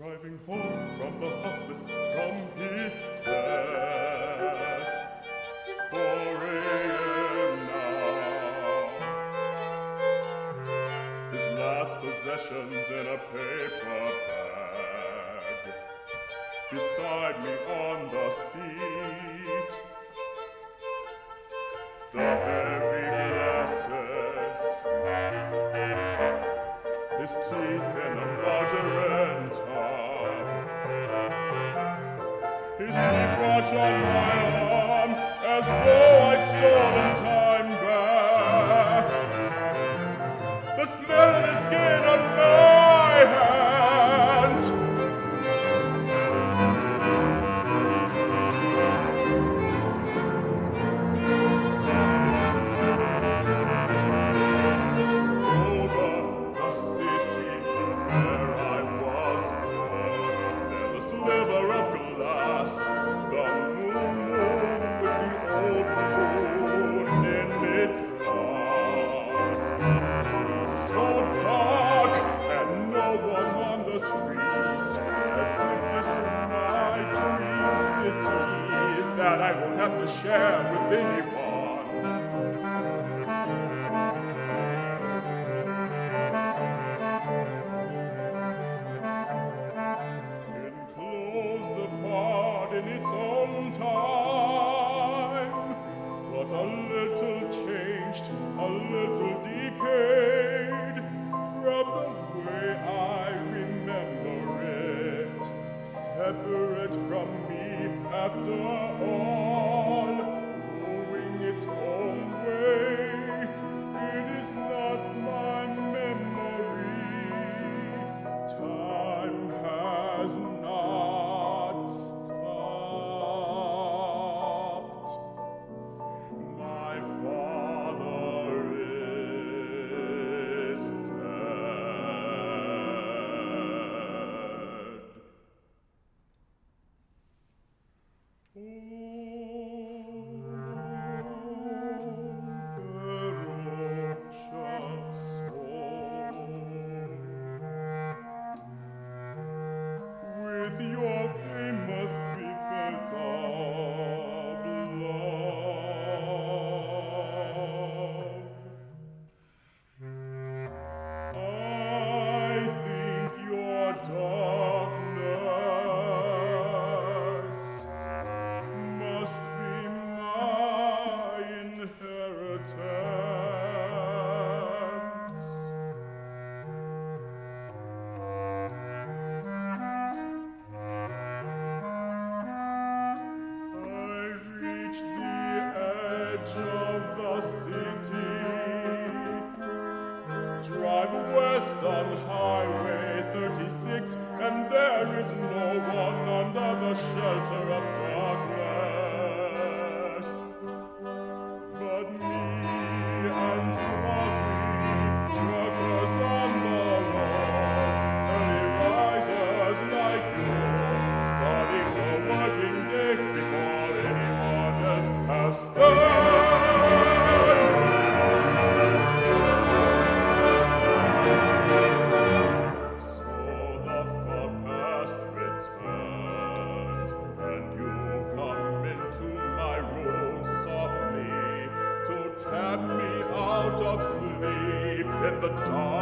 driving home from the hospice from his death. 4 a.m. now. His last possessions in a paper bag. Beside me on the seat, the heavy glasses, his teeth in a margarine tub, his cheap watch on my arm, as though I'd stolen time back. The smell of his skin on my hands. Over the city where I was born, there's a sliver of glass, the moon with the old moon in its arms. So dark and no one on the streets, as if this were my dream city that I won't have to share with anyone. Enclose the pod in its own time, but a little changed, a little decayed from the way I remember it. Separate from me after all, going its own way. It is not my memory. Time has not stopped. My father is dead. Oh, ferocious soul, with your famous record of love, I think your darkness must be my inheritance. I reached the edge of the city, drive west on Highway 36, and there is no one under the shelter of darkness but me and 20 truckers on the road, early risers like you, starting the working day before anyone else has started. So the past returns, and you come into my room softly to tap me out of sleep in the dark.